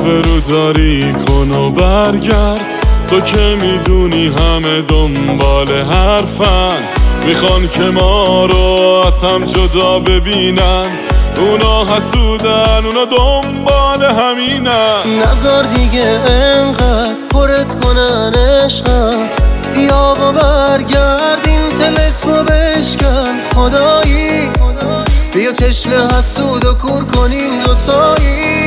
فرو داری کن و برگرد. تو که میدونی همه دنبال حرفن، میخوان که ما رو از هم جدا ببینن. اونا حسودن، اونا دنبال همینن. نذار دیگه انقدر پرت کنن عشقم، بیا و برگرد این طلسمو بشکن. خدایی بیا چشم حسود و کور کنیم دوتایی.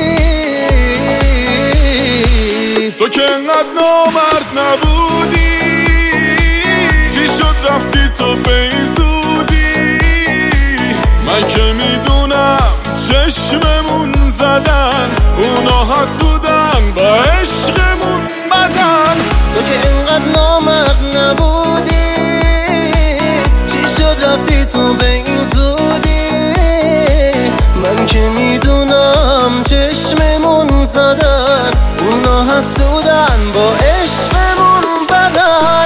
تو که انقدر نامرد نبودی، چی شد رفتی تو به این زودی؟ من که میدونم چشممون زدن، اونا حسودن با عشقمون بدن. تو که انقدر نامرد نبودی، چی شد رفتی تو به این زودی؟ من که میدونم چشممون زدن، اونا حسودن با عشقمون بدن.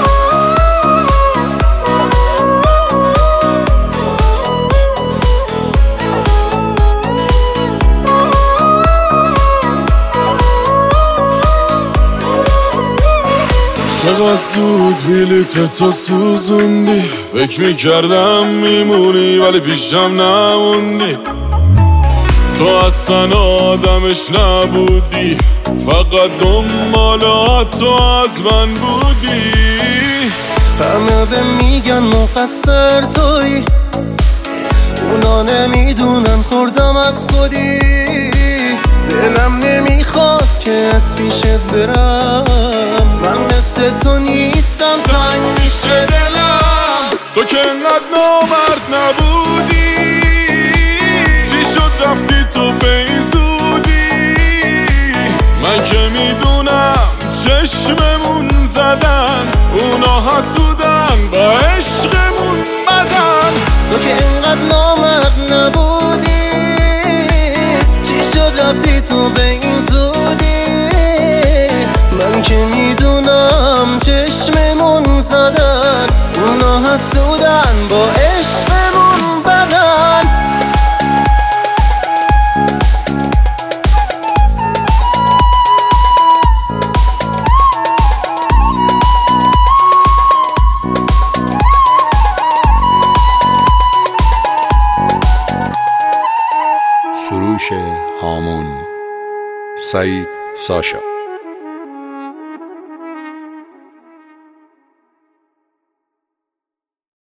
چقدر زود بلیت تو سوزوندی، فکر میکردم میمونی ولی پیشم نموندی. تو اصلا آدمش نبودی، فقط دنبالات تو از من بودی. همه به میگن مقصر توی، اونا نمیدونن خوردم از خودی. دلم نمیخواست که از پیشت برم، من مثل تو نیستم، تنگ میشه دلم. تو که انقدر نامرد نبودی، چی شد رفتی تو به این زودی؟ من که میدونم چشممون زدن، اونا حسودن با عشقمون بدن. تو که انقدر نامرد نبودی، چی شد رفتی تو به این زودی؟ من که میدونم چشممون زدن، اونا حسودن با عشقمون بدن. سروش هامون، سعید ساشا.